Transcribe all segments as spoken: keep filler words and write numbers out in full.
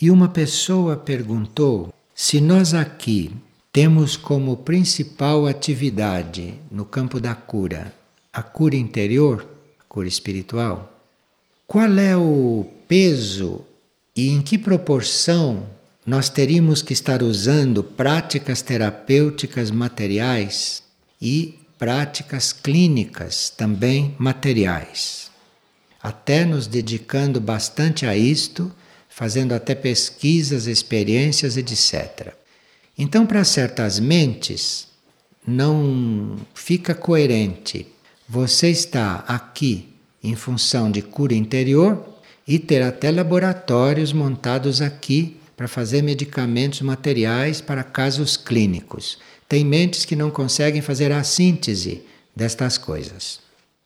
E uma pessoa perguntou se nós aqui temos como principal atividade no campo da cura a cura interior, a cura espiritual. Qual é o peso e em que proporção nós teríamos que estar usando práticas terapêuticas materiais e práticas clínicas também materiais? Até nos dedicando bastante a isto, fazendo até pesquisas, experiências, etcétera. Então, para certas mentes, não fica coerente você estar aqui em função de cura interior e ter até laboratórios montados aqui para fazer medicamentos materiais para casos clínicos. Tem mentes que não conseguem fazer a síntese destas coisas.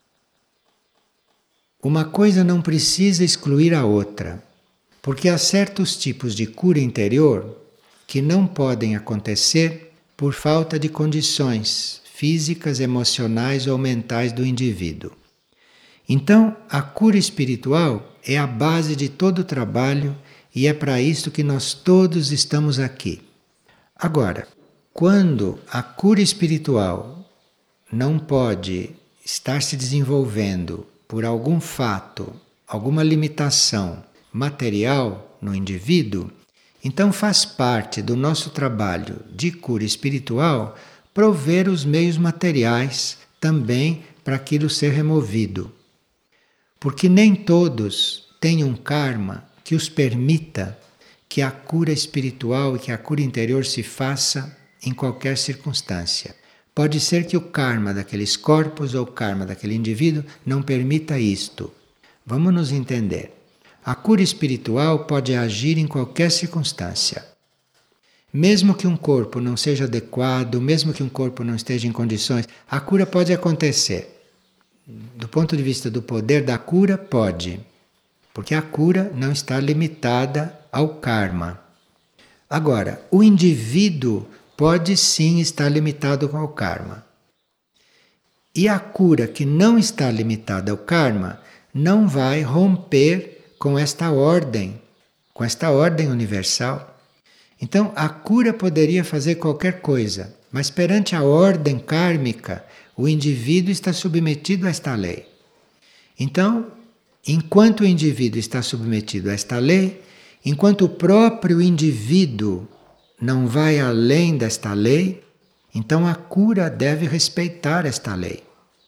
Uma coisa não precisa excluir a outra, porque há certos tipos de cura interior que não podem acontecer por falta de condições físicas, emocionais ou mentais do indivíduo. Então, a cura espiritual é a base de todo o trabalho e é para isso que nós todos estamos aqui. Agora, quando a cura espiritual não pode estar se desenvolvendo por algum fato, alguma limitação material no indivíduo, então faz parte do nosso trabalho de cura espiritual prover os meios materiais também para aquilo ser removido. Porque nem todos têm um karma que os permita que a cura espiritual e que a cura interior se faça em qualquer circunstância. Pode ser que o karma daqueles corpos ou o karma daquele indivíduo não permita isto. Vamos nos entender. A cura espiritual pode agir em qualquer circunstância. Mesmo que um corpo não seja adequado, mesmo que um corpo não esteja em condições, a cura pode acontecer. Do ponto de vista do poder da cura, pode. Porque a cura não está limitada ao karma. Agora, o indivíduo pode sim estar limitado ao karma. E a cura que não está limitada ao karma não vai romper com esta ordem, com esta ordem universal. Então, a cura poderia fazer qualquer coisa, mas perante a ordem kármica, o indivíduo está submetido a esta lei. Então, enquanto o indivíduo está submetido a esta lei, enquanto o próprio indivíduo não vai além desta lei, então a cura deve respeitar esta lei.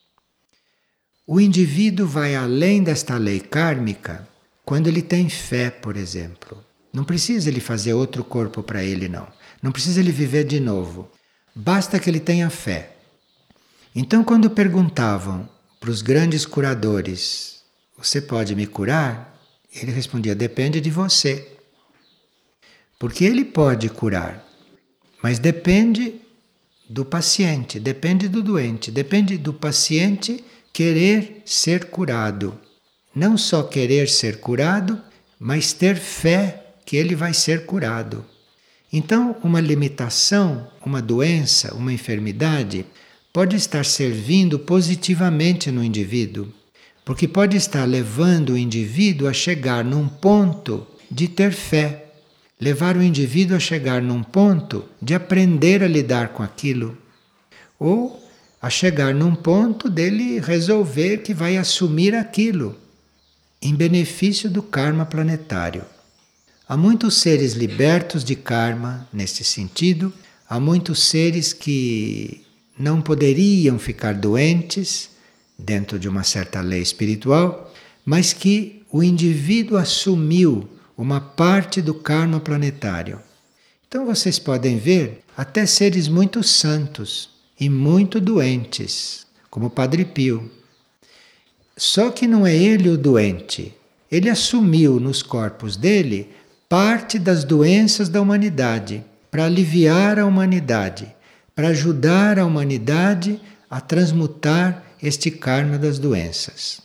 O indivíduo vai além desta lei kármica quando ele tem fé, por exemplo. Não precisa ele fazer outro corpo para ele, não. Não precisa ele viver de novo. Basta que ele tenha fé. Então, quando perguntavam para os grandes curadores, você pode me curar? Ele respondia, depende de você. Porque ele pode curar, mas depende do paciente, depende do doente, depende do paciente querer ser curado. Não só querer ser curado, mas ter fé que ele vai ser curado. Então, uma limitação, uma doença, uma enfermidade pode estar servindo positivamente no indivíduo, porque pode estar levando o indivíduo a chegar num ponto de ter fé, levar o indivíduo a chegar num ponto de aprender a lidar com aquilo, ou a chegar num ponto dele resolver que vai assumir aquilo, em benefício do karma planetário. Há muitos seres libertos de karma nesse sentido, há muitos seres que não poderiam ficar doentes dentro de uma certa lei espiritual, mas que o indivíduo assumiu uma parte do karma planetário. Então vocês podem ver até seres muito santos e muito doentes, como o Padre Pio. Só que não é ele o doente. Ele assumiu nos corpos dele parte das doenças da humanidade, para aliviar a humanidade, para ajudar a humanidade a transmutar este karma das doenças.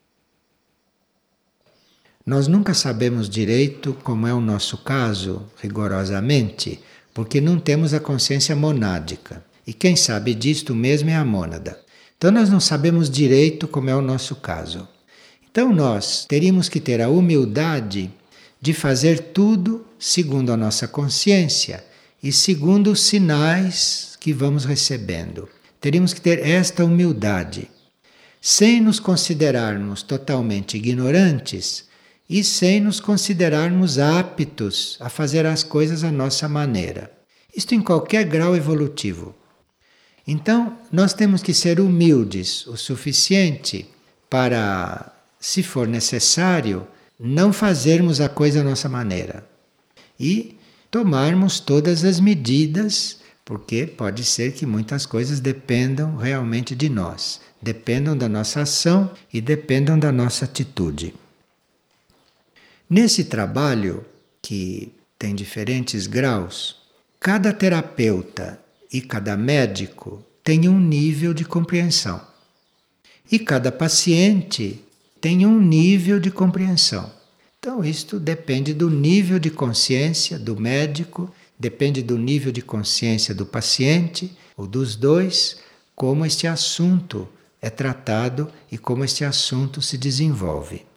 Nós nunca sabemos direito como é o nosso caso, rigorosamente, porque não temos a consciência monádica. E quem sabe disto mesmo é a mônada. Então nós não sabemos direito como é o nosso caso. Então nós teríamos que ter a humildade de fazer tudo segundo a nossa consciência e segundo os sinais que vamos recebendo. Teríamos que ter esta humildade, sem nos considerarmos totalmente ignorantes e sem nos considerarmos aptos a fazer as coisas à nossa maneira. Isto em qualquer grau evolutivo. Então, nós temos que ser humildes o suficiente para, se for necessário, não fazermos a coisa à nossa maneira e tomarmos todas as medidas, porque pode ser que muitas coisas dependam realmente de nós, dependam da nossa ação e dependam da nossa atitude. Nesse trabalho, que tem diferentes graus, cada terapeuta e cada médico tem um nível de compreensão. E cada paciente tem um nível de compreensão. Então, isto depende do nível de consciência do médico, depende do nível de consciência do paciente, ou dos dois, como este assunto é tratado e como este assunto se desenvolve.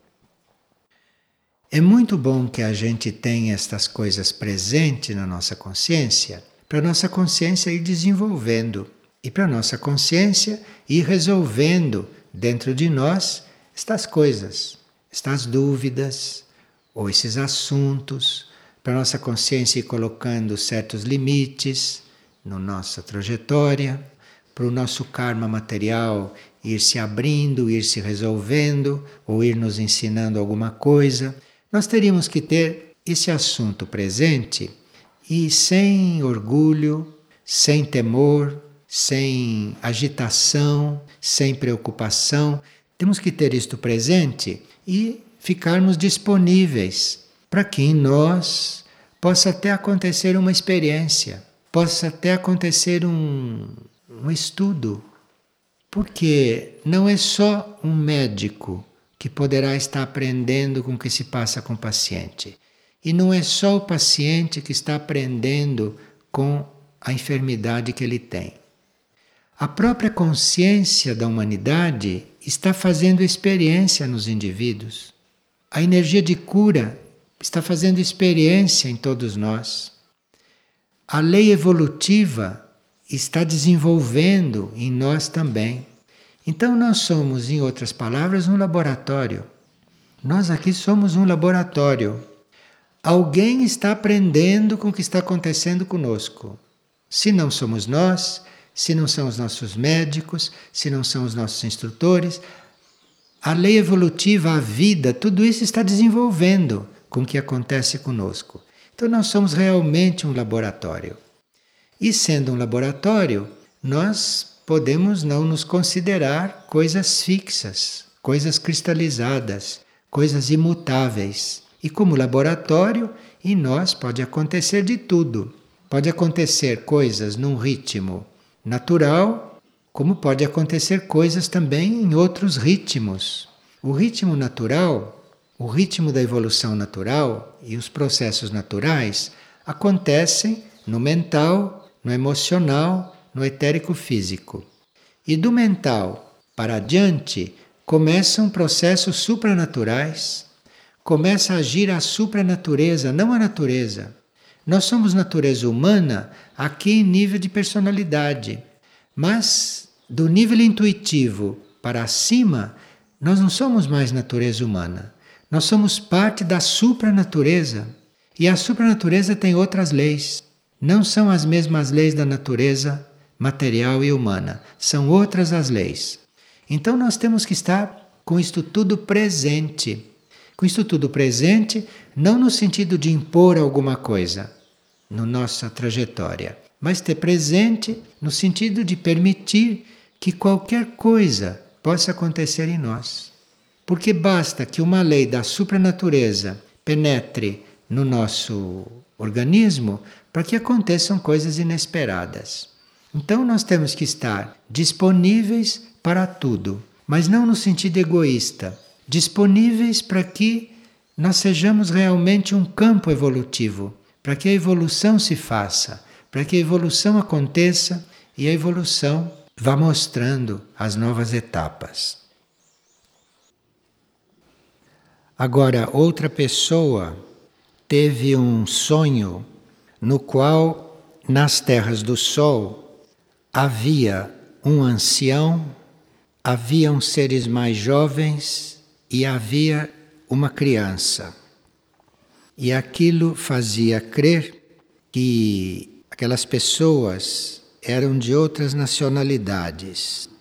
É muito bom que a gente tenha estas coisas presentes na nossa consciência, para a nossa consciência ir desenvolvendo e para a nossa consciência ir resolvendo dentro de nós estas coisas, estas dúvidas ou esses assuntos, para a nossa consciência ir colocando certos limites na nossa trajetória, para o nosso karma material ir se abrindo, ir se resolvendo ou ir nos ensinando alguma coisa. Nós teríamos que ter esse assunto presente e sem orgulho, sem temor, sem agitação, sem preocupação. Temos que ter isto presente e ficarmos disponíveis para que em nós possa até acontecer uma experiência, possa até acontecer um, um estudo. Porque não é só um médico que poderá estar aprendendo com o que se passa com o paciente. E não é só o paciente que está aprendendo com a enfermidade que ele tem. A própria consciência da humanidade está fazendo experiência nos indivíduos. A energia de cura está fazendo experiência em todos nós. A lei evolutiva está desenvolvendo em nós também. Então nós somos, em outras palavras, um laboratório. Nós aqui somos um laboratório. Alguém está aprendendo com o que está acontecendo conosco. Se não somos nós, se não são os nossos médicos, se não são os nossos instrutores, a lei evolutiva, a vida, tudo isso está desenvolvendo com o que acontece conosco. Então nós somos realmente um laboratório. E sendo um laboratório, nós podemos não nos considerar coisas fixas, coisas cristalizadas, coisas imutáveis. E como laboratório, em nós pode acontecer de tudo. Pode acontecer coisas num ritmo natural, como pode acontecer coisas também em outros ritmos. O ritmo natural, o ritmo da evolução natural e os processos naturais acontecem no mental, no emocional, no etérico físico. E do mental para adiante começam processos supranaturais, começa a agir a supranatureza, não a natureza. Nós somos natureza humana aqui em nível de personalidade, mas do nível intuitivo para cima, nós não somos mais natureza humana. Nós somos parte da supranatureza. E a supranatureza tem outras leis. Não são as mesmas leis da natureza material e humana. São outras as leis. Então nós temos que estar com isto tudo presente. Com isto tudo presente, não no sentido de impor alguma coisa na nossa trajetória, mas ter presente no sentido de permitir que qualquer coisa possa acontecer em nós. Porque basta que uma lei da supranatureza penetre no nosso organismo para que aconteçam coisas inesperadas. Então nós temos que estar disponíveis para tudo, mas não no sentido egoísta, disponíveis para que nós sejamos realmente um campo evolutivo, para que a evolução se faça, para que a evolução aconteça e a evolução vá mostrando as novas etapas. Agora, outra pessoa teve um sonho no qual, nas terras do Sol, havia um ancião, haviam seres mais jovens e havia uma criança. E aquilo fazia crer que aquelas pessoas eram de outras nacionalidades.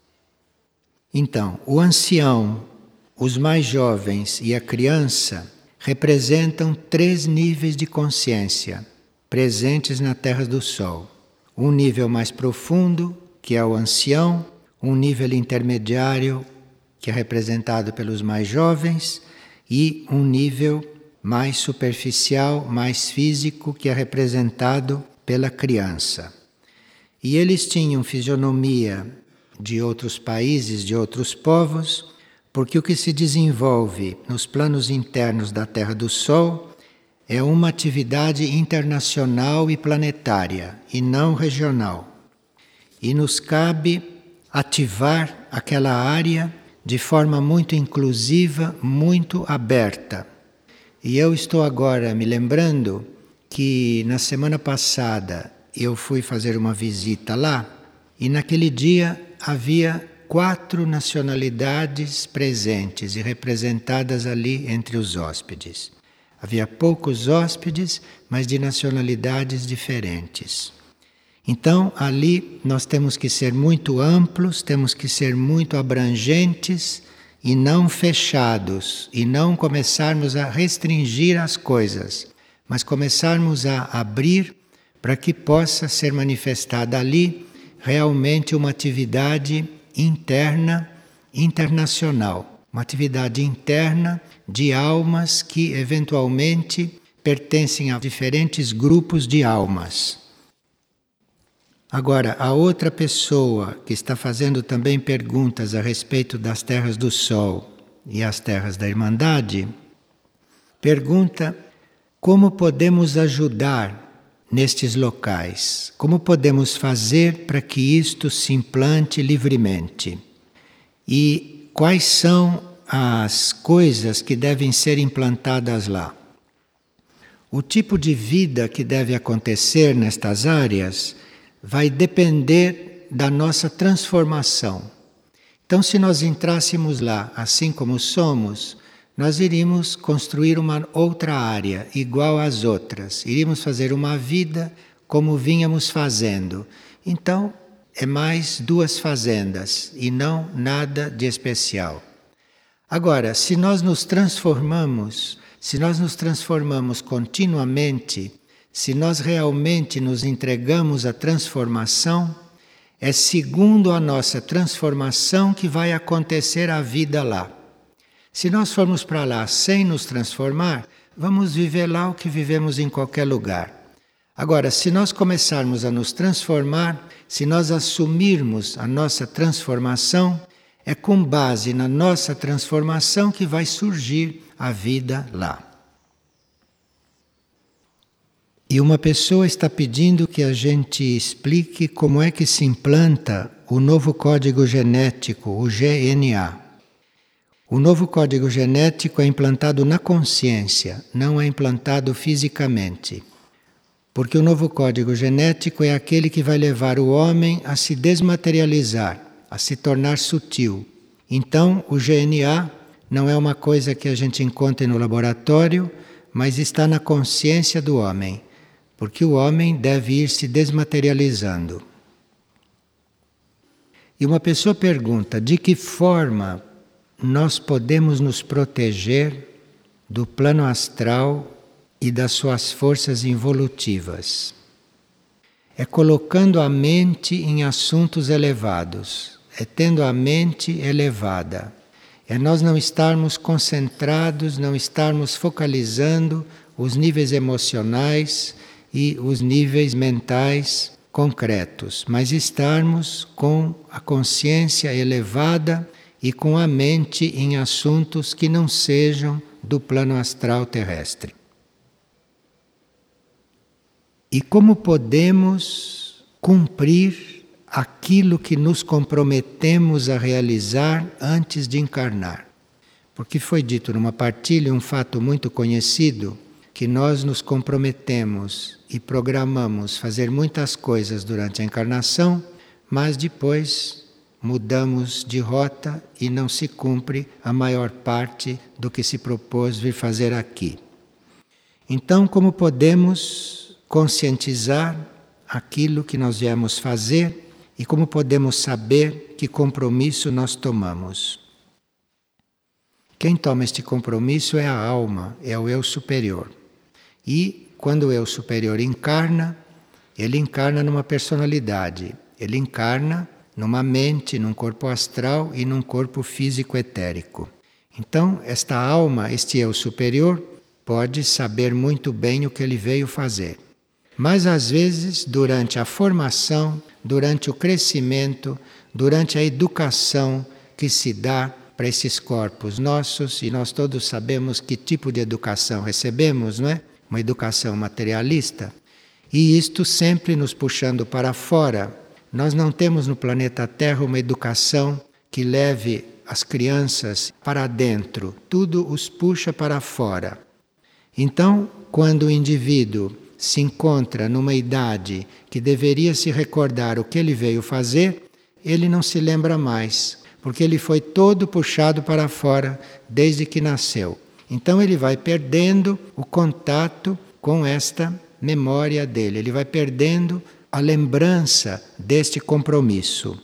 Então, o ancião, os mais jovens e a criança representam três níveis de consciência presentes na Terra do Sol. Um nível mais profundo, que é o ancião, um nível intermediário, que é representado pelos mais jovens, e um nível mais superficial, mais físico, que é representado pela criança. E eles tinham fisionomia de outros países, de outros povos, porque o que se desenvolve nos planos internos da Terra do Sol é uma atividade internacional e planetária, e não regional. E nos cabe ativar aquela área de forma muito inclusiva, muito aberta. E eu estou agora me lembrando que na semana passada eu fui fazer uma visita lá e naquele dia havia quatro nacionalidades presentes e representadas ali entre os hóspedes. Havia poucos hóspedes, mas de nacionalidades diferentes. Então, ali nós temos que ser muito amplos, temos que ser muito abrangentes e não fechados, e não começarmos a restringir as coisas, mas começarmos a abrir para que possa ser manifestada ali realmente uma atividade interna, internacional, uma atividade interna de almas que eventualmente pertencem a diferentes grupos de almas. Agora, a outra pessoa que está fazendo também perguntas a respeito das terras do Sol e as terras da Irmandade, pergunta como podemos ajudar nestes locais, como podemos fazer para que isto se implante livremente e quais são as coisas que devem ser implantadas lá. O tipo de vida que deve acontecer nestas áreas vai depender da nossa transformação. Então, se nós entrássemos lá assim como somos, nós iríamos construir uma outra área igual às outras. Iríamos fazer uma vida como vínhamos fazendo. Então, é mais duas fazendas e não nada de especial. Agora, se nós nos transformamos, se nós nos transformamos continuamente, se nós realmente nos entregamos à transformação, é segundo a nossa transformação que vai acontecer a vida lá. Se nós formos para lá sem nos transformar, vamos viver lá o que vivemos em qualquer lugar. Agora, se nós começarmos a nos transformar, se nós assumirmos a nossa transformação, é com base na nossa transformação que vai surgir a vida lá. E uma pessoa está pedindo que a gente explique como é que se implanta o novo código genético, o G N A. O novo código genético é implantado na consciência, não é implantado fisicamente. Porque o novo código genético é aquele que vai levar o homem a se desmaterializar, a se tornar sutil. Então, o G N A não é uma coisa que a gente encontra no laboratório, mas está na consciência do homem. Porque o homem deve ir se desmaterializando. E uma pessoa pergunta, de que forma nós podemos nos proteger do plano astral e das suas forças involutivas? É colocando a mente em assuntos elevados, é tendo a mente elevada. É nós não estarmos concentrados, não estarmos focalizando os níveis emocionais e os níveis mentais concretos, mas estarmos com a consciência elevada e com a mente em assuntos que não sejam do plano astral terrestre. E como podemos cumprir aquilo que nos comprometemos a realizar antes de encarnar? Porque foi dito numa partilha um fato muito conhecido, que nós nos comprometemos e programamos fazer muitas coisas durante a encarnação, mas depois mudamos de rota e não se cumpre a maior parte do que se propôs vir fazer aqui. Então, como podemos conscientizar aquilo que nós viemos fazer e como podemos saber que compromisso nós tomamos? Quem toma este compromisso é a alma, é o eu superior. E quando o eu superior encarna, ele encarna numa personalidade, ele encarna numa mente, num corpo astral e num corpo físico etérico. Então, esta alma, este eu superior, pode saber muito bem o que ele veio fazer. Mas às vezes, durante a formação, durante o crescimento, durante a educação que se dá para esses corpos nossos, e nós todos sabemos que tipo de educação recebemos, não é? Uma educação materialista, e isto sempre nos puxando para fora. Nós não temos no planeta Terra uma educação que leve as crianças para dentro, tudo os puxa para fora. Então, quando o indivíduo se encontra numa idade que deveria se recordar o que ele veio fazer, ele não se lembra mais, porque ele foi todo puxado para fora desde que nasceu. Então ele vai perdendo o contato com esta memória dele, ele vai perdendo a lembrança deste compromisso.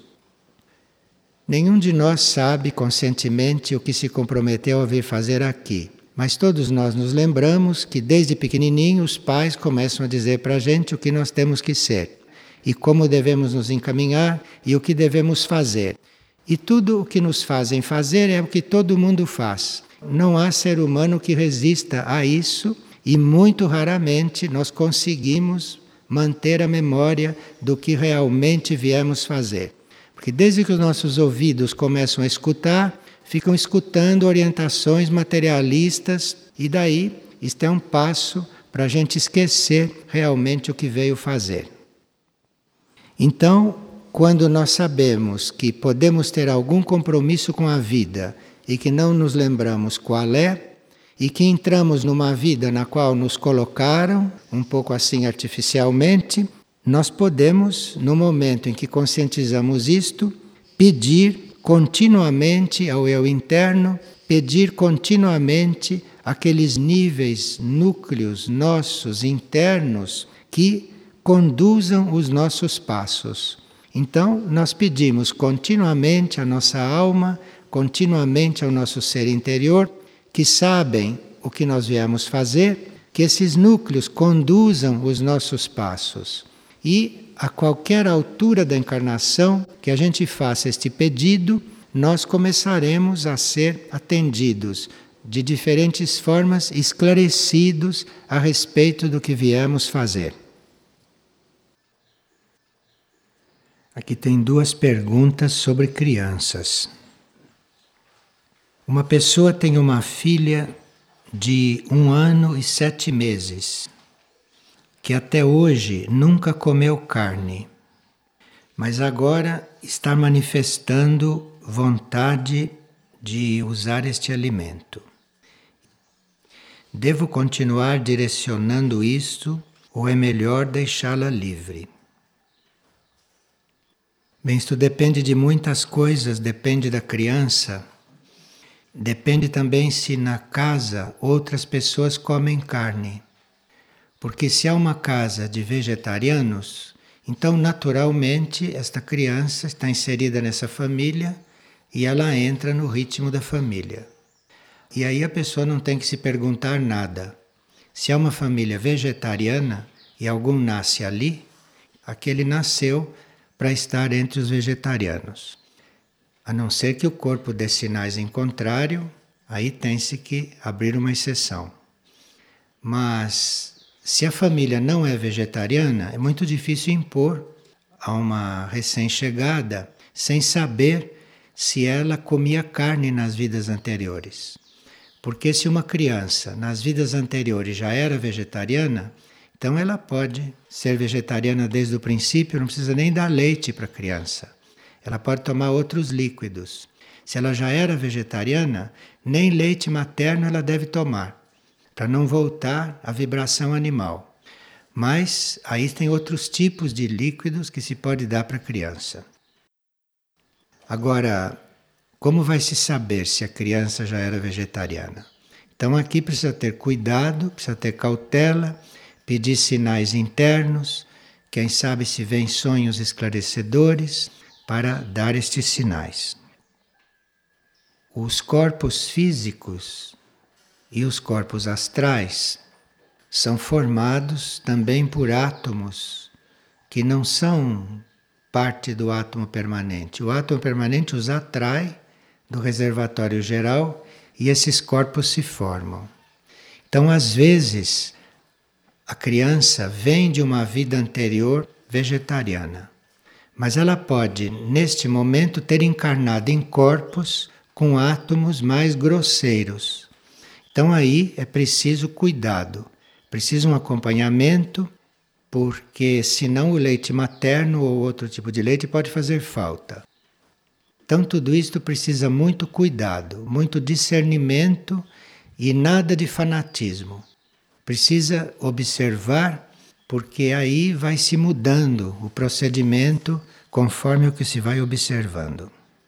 Nenhum de nós sabe conscientemente o que se comprometeu a vir fazer aqui, mas todos nós nos lembramos que desde pequenininho os pais começam a dizer para a gente o que nós temos que ser e como devemos nos encaminhar e o que devemos fazer. E tudo o que nos fazem fazer é o que todo mundo faz. Não há ser humano que resista a isso e muito raramente nós conseguimos manter a memória do que realmente viemos fazer. Porque desde que os nossos ouvidos começam a escutar, ficam escutando orientações materialistas e daí isto é um passo para a gente esquecer realmente o que veio fazer. Então, quando nós sabemos que podemos ter algum compromisso com a vida e que não nos lembramos qual é, e que entramos numa vida na qual nos colocaram, um pouco assim artificialmente, nós podemos, no momento em que conscientizamos isto, pedir continuamente ao eu interno, pedir continuamente aqueles níveis, núcleos nossos internos que conduzam os nossos passos. Então, nós pedimos continuamente à nossa alma, continuamente ao nosso ser interior, que sabem o que nós viemos fazer, que esses núcleos conduzam os nossos passos. E, a qualquer altura da encarnação que a gente faça este pedido, nós começaremos a ser atendidos de diferentes formas, esclarecidos a respeito do que viemos fazer. Aqui tem duas perguntas sobre crianças. Uma pessoa tem uma filha de um ano e sete meses, que até hoje nunca comeu carne, mas agora está manifestando vontade de usar este alimento. Devo continuar direcionando isto ou é melhor deixá-la livre? Bem, isto depende de muitas coisas, depende da criança, depende também se na casa outras pessoas comem carne. Porque se há uma casa de vegetarianos, então naturalmente esta criança está inserida nessa família e ela entra no ritmo da família. E aí a pessoa não tem que se perguntar nada. Se é uma família vegetariana e algum nasce ali, aquele nasceu para estar entre os vegetarianos. A não ser que o corpo dê sinais em contrário, aí tem-se que abrir uma exceção. Mas se a família não é vegetariana, é muito difícil impor a uma recém-chegada sem saber se ela comia carne nas vidas anteriores. Porque se uma criança nas vidas anteriores já era vegetariana, então ela pode ser vegetariana desde o princípio, não precisa nem dar leite para a criança. Ela pode tomar outros líquidos. Se ela já era vegetariana, nem leite materno ela deve tomar. para não voltar à vibração animal. Mas aí tem outros tipos de líquidos que se pode dar para a criança. Agora, como vai se saber se a criança já era vegetariana? Então aqui precisa ter cuidado, precisa ter cautela, pedir sinais internos, quem sabe se vem sonhos esclarecedores para dar estes sinais. Os corpos físicos e os corpos astrais são formados também por átomos que não são parte do átomo permanente. O átomo permanente os atrai do reservatório geral e esses corpos se formam. Então, às vezes, a criança vem de uma vida anterior vegetariana, mas ela pode, neste momento, ter encarnado em corpos com átomos mais grosseiros. Então aí é preciso cuidado, precisa um acompanhamento, porque senão o leite materno ou outro tipo de leite pode fazer falta. Então tudo isto precisa muito cuidado, muito discernimento e nada de fanatismo. Precisa observar, porque aí vai se mudando o procedimento conforme o que se vai observando.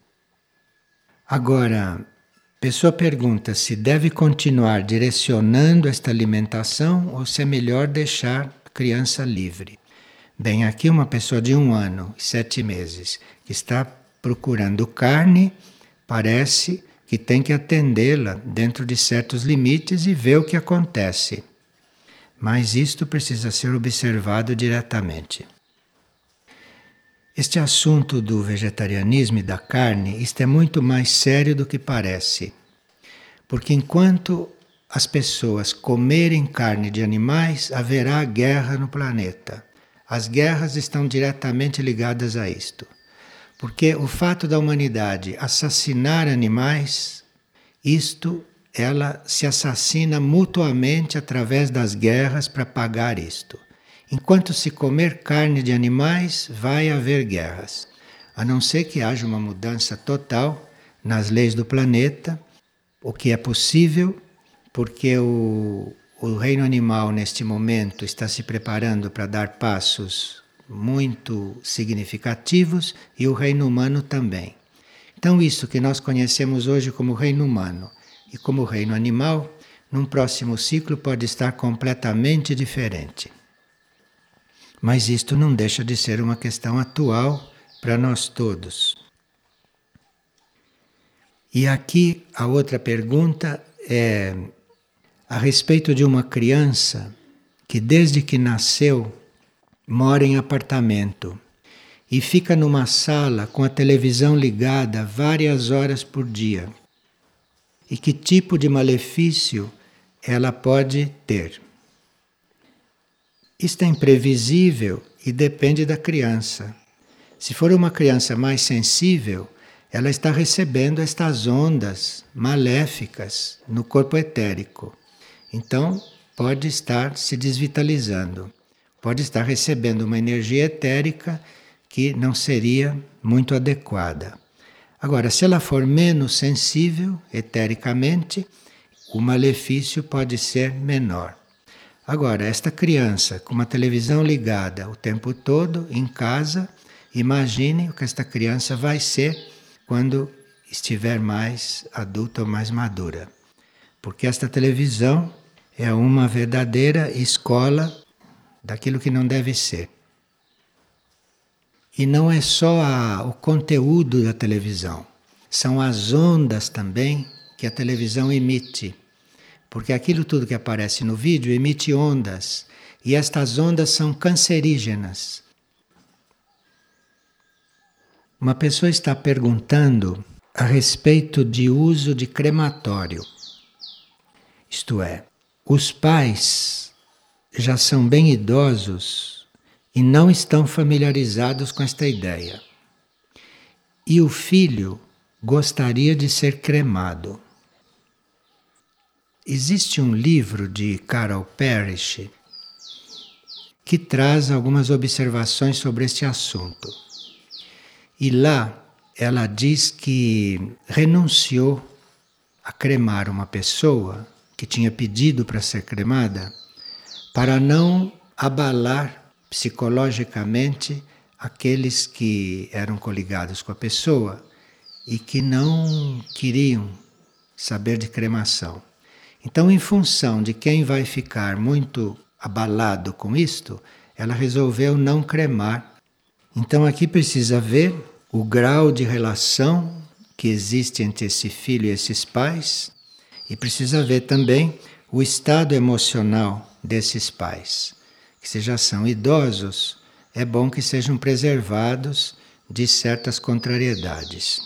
Agora, a pessoa pergunta se deve continuar direcionando esta alimentação ou se é melhor deixar a criança livre. Bem, aqui uma pessoa de um ano e sete meses que está procurando carne, parece que tem que atendê-la dentro de certos limites e ver o que acontece. Mas isto precisa ser observado diretamente. Este assunto do vegetarianismo e da carne, isto é muito mais sério do que parece. Porque enquanto as pessoas comerem carne de animais, haverá guerra no planeta. As guerras estão diretamente ligadas a isto. Porque o fato da humanidade assassinar animais, isto, ela se assassina mutuamente através das guerras para pagar isto. Enquanto se comer carne de animais, vai haver guerras. A não ser que haja uma mudança total nas leis do planeta, o que é possível, porque o, o reino animal neste momento está se preparando para dar passos muito significativos e o reino humano também. Então isso que nós conhecemos hoje como reino humano e como reino animal, num próximo ciclo pode estar completamente diferente. Mas isto não deixa de ser uma questão atual para nós todos. E aqui a outra pergunta é a respeito de uma criança que desde que nasceu mora em apartamento e fica numa sala com a televisão ligada várias horas por dia. E que tipo de malefício ela pode ter? Isto é imprevisível e depende da criança. Se for uma criança mais sensível, ela está recebendo estas ondas maléficas no corpo etérico. Então, pode estar se desvitalizando. Pode estar recebendo uma energia etérica que não seria muito adequada. Agora, se ela for menos sensível etericamente, o malefício pode ser menor. Agora, esta criança com uma televisão ligada o tempo todo em casa, imagine o que esta criança vai ser quando estiver mais adulta ou mais madura. Porque esta televisão é uma verdadeira escola daquilo que não deve ser. E não é só a, o conteúdo da televisão, são as ondas também que a televisão emite. Porque aquilo tudo que aparece no vídeo emite ondas, e estas ondas são cancerígenas. Uma pessoa está perguntando a respeito de uso de crematório. Isto é, os pais já são bem idosos e não estão familiarizados com esta ideia. E o filho gostaria de ser cremado. Existe um livro de Carol Parrish que traz algumas observações sobre este assunto. E lá ela diz que renunciou a cremar uma pessoa que tinha pedido para ser cremada, para não abalar psicologicamente aqueles que eram coligados com a pessoa e que não queriam saber de cremação. Então, em função de quem vai ficar muito abalado com isto, ela resolveu não cremar. Então, aqui precisa ver o grau de relação que existe entre esse filho e esses pais, e precisa ver também o estado emocional desses pais, que se já são idosos, é bom que sejam preservados de certas contrariedades.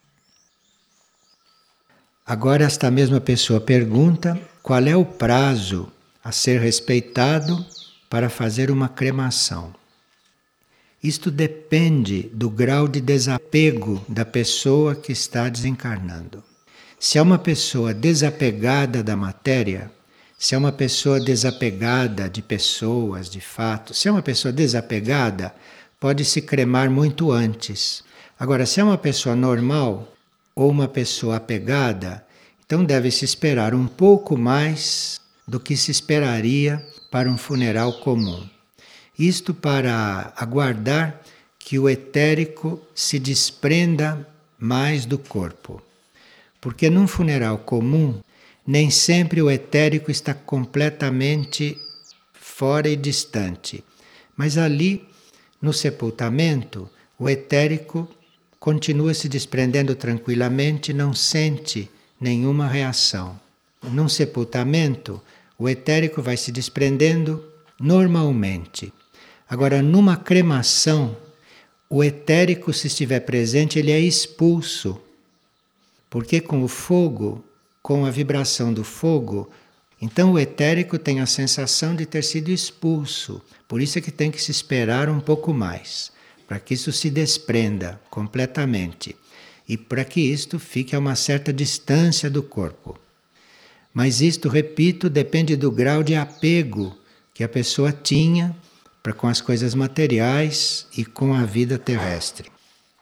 Agora esta mesma pessoa pergunta qual é o prazo a ser respeitado para fazer uma cremação. Isto depende do grau de desapego da pessoa que está desencarnando. Se é uma pessoa desapegada da matéria, se é uma pessoa desapegada de pessoas, de fatos, se é uma pessoa desapegada, pode se cremar muito antes. Agora, se é uma pessoa normal ou uma pessoa apegada, então deve-se esperar um pouco mais do que se esperaria para um funeral comum. Isto para aguardar que o etérico se desprenda mais do corpo. Porque num funeral comum, nem sempre o etérico está completamente fora e distante. Mas ali, no sepultamento, o etérico continua se desprendendo tranquilamente, não sente nenhuma reação. Num sepultamento, o etérico vai se desprendendo normalmente. Agora, numa cremação, o etérico, se estiver presente, ele é expulso. Porque com o fogo, com a vibração do fogo, então o etérico tem a sensação de ter sido expulso. Por isso é que tem que se esperar um pouco mais, para que isso se desprenda completamente. E para que isto fique a uma certa distância do corpo. Mas isto, repito, depende do grau de apego que a pessoa tinha para com as coisas materiais e com a vida terrestre.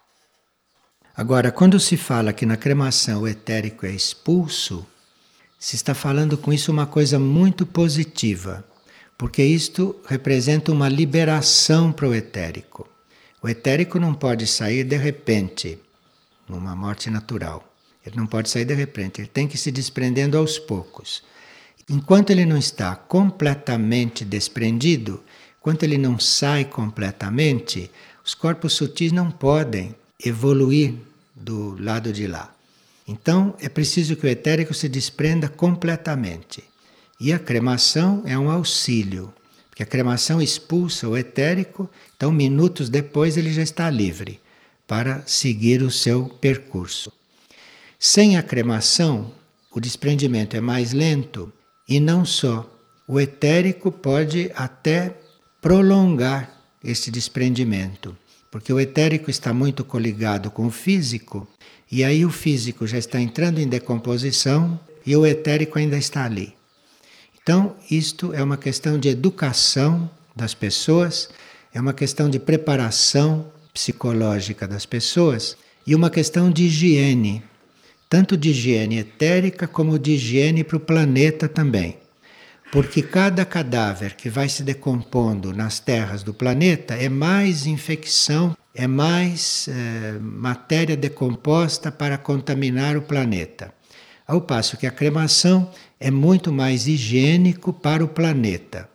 Agora, quando se fala que na cremação o etérico é expulso, se está falando com isso uma coisa muito positiva, porque isto representa uma liberação para o etérico. O etérico não pode sair de repente, numa morte natural. Ele não pode sair de repente, ele tem que ir se desprendendo aos poucos. Enquanto ele não está completamente desprendido, enquanto ele não sai completamente, os corpos sutis não podem evoluir do lado de lá. Então, é preciso que o etérico se desprenda completamente. E a cremação é um auxílio, porque a cremação expulsa o etérico, então minutos depois ele já está livre para seguir o seu percurso. Sem a cremação, o desprendimento é mais lento e não só. O etérico pode até prolongar esse desprendimento, porque o etérico está muito coligado com o físico e aí o físico já está entrando em decomposição e o etérico ainda está ali. Então, isto é uma questão de educação das pessoas, é uma questão de preparação psicológica das pessoas e uma questão de higiene, tanto de higiene etérica como de higiene para o planeta também. Porque cada cadáver que vai se decompondo nas terras do planeta é mais infecção, é mais é, matéria decomposta para contaminar o planeta. Ao passo que a cremação é muito mais higiênico para o planeta.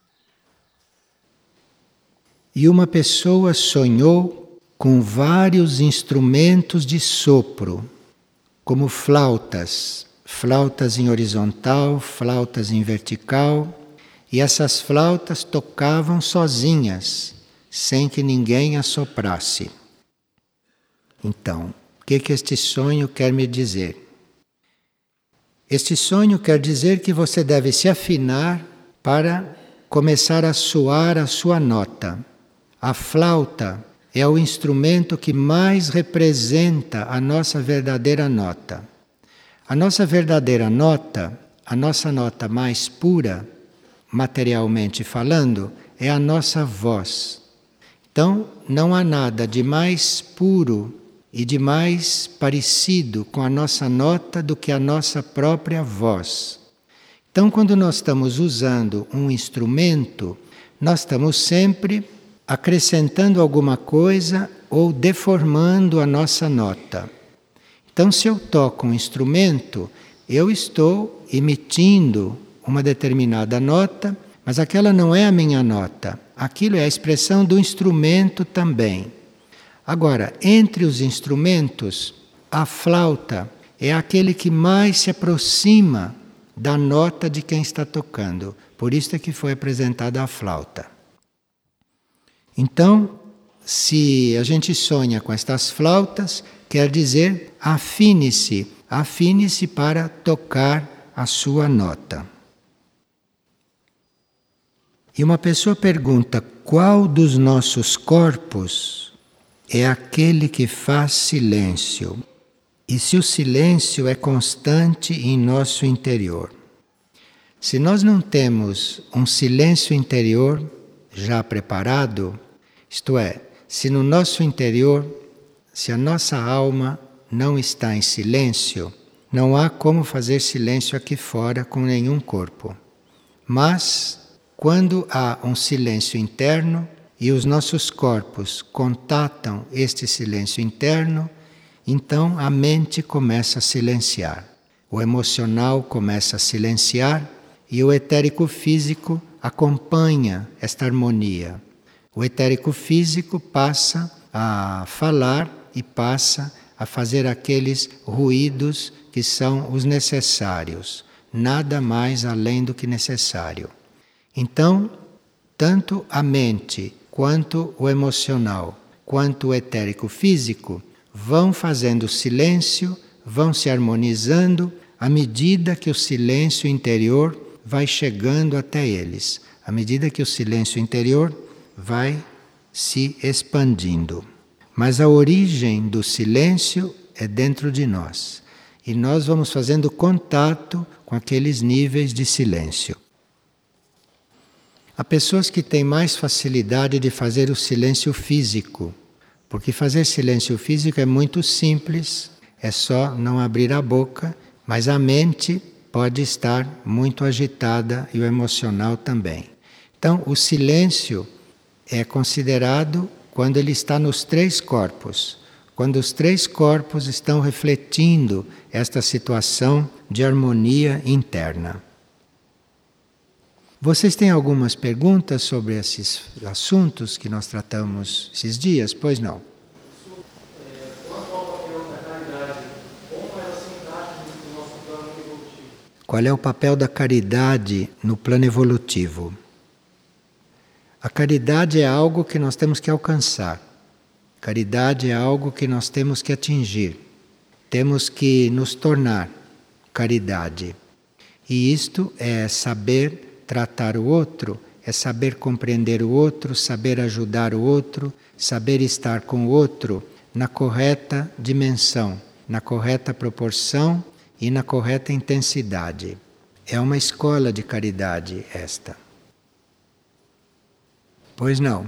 E uma pessoa sonhou com vários instrumentos de sopro, como flautas, flautas em horizontal, flautas em vertical, e essas flautas tocavam sozinhas, sem que ninguém as soprasse. Então, o que, que este sonho quer me dizer? Este sonho quer dizer que você deve se afinar para começar a soar a sua nota. A flauta é o instrumento que mais representa a nossa verdadeira nota. A nossa verdadeira nota, a nossa nota mais pura, materialmente falando, é a nossa voz. Então, não há nada de mais puro e de mais parecido com a nossa nota do que a nossa própria voz. Então, quando nós estamos usando um instrumento, nós estamos sempre acrescentando alguma coisa ou deformando a nossa nota. Então, se eu toco um instrumento, eu estou emitindo uma determinada nota, mas aquela não é a minha nota. Aquilo é a expressão do instrumento também. Agora, entre os instrumentos, a flauta é aquele que mais se aproxima da nota de quem está tocando. Por isso é que foi apresentada a flauta. Então, se a gente sonha com estas flautas, quer dizer, afine-se, afine-se para tocar a sua nota. E uma pessoa pergunta: qual dos nossos corpos é aquele que faz silêncio? E se o silêncio é constante em nosso interior? Se nós não temos um silêncio interior já preparado, isto é, se no nosso interior, se a nossa alma não está em silêncio, não há como fazer silêncio aqui fora com nenhum corpo. Mas, quando há um silêncio interno e os nossos corpos contatam este silêncio interno, então a mente começa a silenciar, o emocional começa a silenciar e o etérico físico acompanha esta harmonia. O etérico físico passa a falar e passa a fazer aqueles ruídos que são os necessários, nada mais além do que necessário. Então, tanto a mente, quanto o emocional, quanto o etérico físico vão fazendo silêncio, vão se harmonizando à medida que o silêncio interior vai chegando até eles, à medida que o silêncio interior vai se expandindo. Mas a origem do silêncio é dentro de nós, e nós vamos fazendo contato com aqueles níveis de silêncio. Há pessoas que têm mais facilidade de fazer o silêncio físico, porque fazer silêncio físico é muito simples, é só não abrir a boca, mas a mente pode estar muito agitada e o emocional também. Então, o silêncio é considerado quando ele está nos três corpos, quando os três corpos estão refletindo esta situação de harmonia interna. Vocês têm algumas perguntas sobre esses assuntos que nós tratamos esses dias? Pois não. Qual é o papel da caridade no plano evolutivo? A caridade é algo que nós temos que alcançar. Caridade é algo que nós temos que atingir. Temos que nos tornar caridade. E isto é saber tratar o outro, é saber compreender o outro, saber ajudar o outro, saber estar com o outro na correta dimensão, na correta proporção e na correta intensidade. É uma escola de caridade esta. Pois não.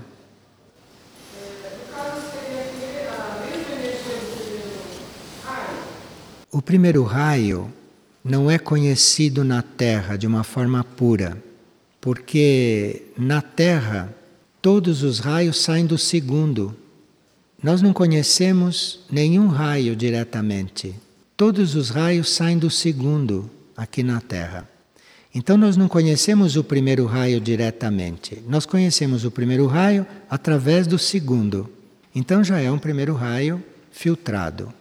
O primeiro raio não é conhecido na Terra de uma forma pura, porque na Terra todos os raios saem do segundo. Nós não conhecemos nenhum raio diretamente. Todos os raios saem do segundo aqui na Terra. Então nós não conhecemos o primeiro raio diretamente. Nós conhecemos o primeiro raio através do segundo. Então já é um primeiro raio filtrado.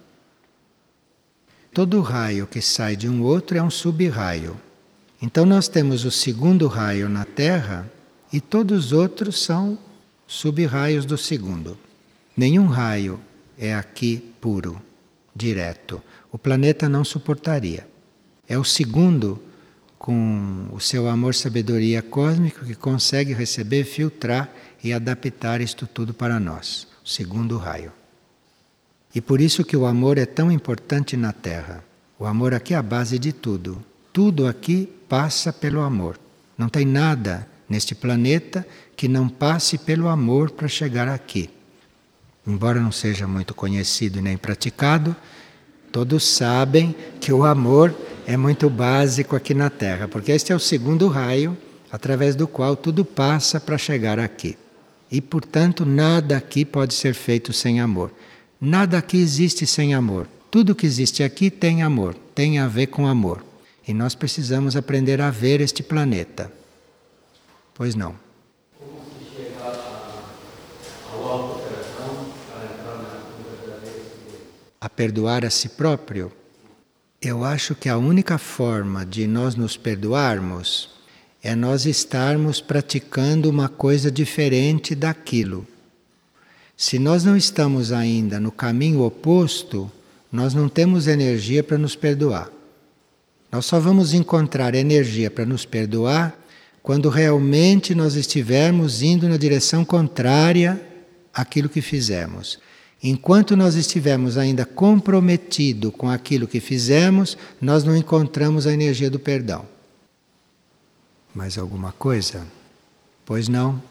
Todo raio que sai de um outro é um sub-raio. Então nós temos o segundo raio na Terra e todos os outros são sub-raios do segundo. Nenhum raio é aqui puro, direto. O planeta não suportaria. É o segundo, com o seu amor-sabedoria cósmico, que consegue receber, filtrar e adaptar isto tudo para nós. O segundo raio. E por isso que o amor é tão importante na Terra. O amor aqui é a base de tudo. Tudo aqui passa pelo amor. Não tem nada neste planeta que não passe pelo amor para chegar aqui. Embora não seja muito conhecido nem praticado, todos sabem que o amor é muito básico aqui na Terra, porque este é o segundo raio através do qual tudo passa para chegar aqui. E, portanto, nada aqui pode ser feito sem amor. Nada aqui existe sem amor. Tudo que existe aqui tem amor, tem a ver com amor. E nós precisamos aprender a ver este planeta. Pois não. Como se chega ao autoperdão para entrar na cura verdadeira? A perdoar a si próprio? Eu acho que a única forma de nós nos perdoarmos é nós estarmos praticando uma coisa diferente daquilo. Se nós não estamos ainda no caminho oposto, nós não temos energia para nos perdoar. Nós só vamos encontrar energia para nos perdoar quando realmente nós estivermos indo na direção contrária àquilo que fizemos. Enquanto nós estivermos ainda comprometidos com aquilo que fizemos, nós não encontramos a energia do perdão. Mais alguma coisa? Pois não?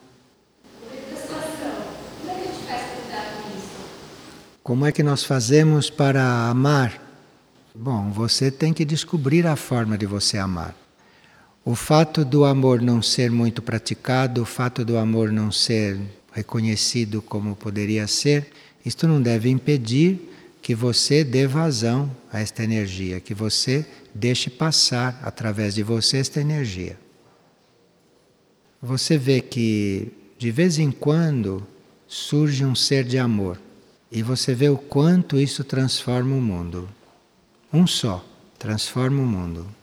Como é que nós fazemos para amar? Bom, você tem que descobrir a forma de você amar. O fato do amor não ser muito praticado, o fato do amor não ser reconhecido como poderia ser, isto não deve impedir que você dê vazão a esta energia, que você deixe passar através de você esta energia. Você vê que de vez em quando surge um ser de amor e você vê o quanto isso transforma o mundo. Um só transforma o mundo.